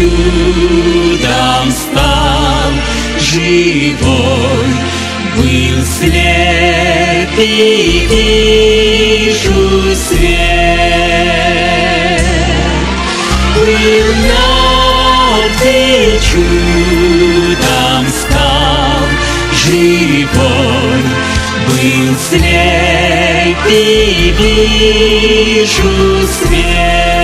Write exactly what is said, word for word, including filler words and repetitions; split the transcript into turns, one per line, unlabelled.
чудом стал живой. Был слеп и вижу свет. Был мертвый, чудом стал живой. Был слеп и вижу свет.